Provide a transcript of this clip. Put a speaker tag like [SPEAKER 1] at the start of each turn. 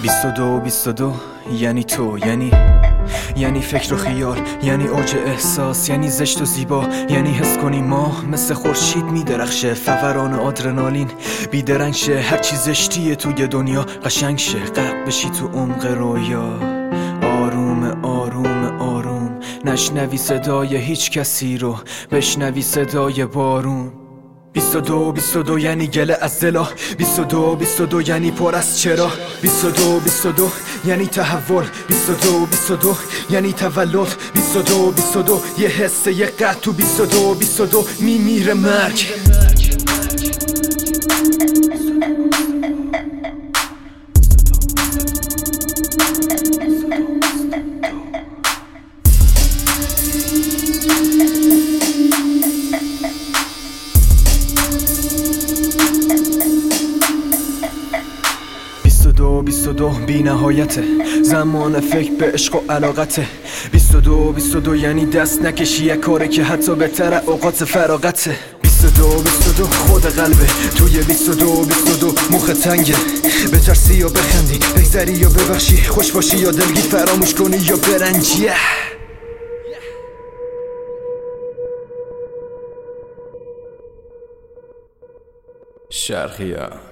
[SPEAKER 1] 22 یعنی تو، یعنی فکر و خیال، یعنی اوج احساس، یعنی زشت و زیبا، یعنی حس کنی ماه مثل خورشید میدرخشه، فوران آدرنالین بیدرنگ شه، هرچی زشتیه توی دنیا قشنگ شه، غرق بشی تو عمق رویا. آروم آروم آروم نشنوی صدای هیچ کسی رو، بشنوی صدای بارون. 22 یعنی گله از دلا، 22 یعنی پر از چرا، 22 یعنی تحول، 22 یعنی تولد، 22 یه حسه یه قد تو 22 میمیره مرگ. بیست و دو بی نهایته، زمان فکر به عشق و علاقته. 22 یعنی دست نکشی یک کاری که حتی بهتر اوقات فراغته. 22 خود قلبه توی 22 مخ تنگه، بترسی یا بخندی، بگذری یا ببخشی، خوش باشی یا دلگیر، فراموش کنی یا برنجی. شرقیه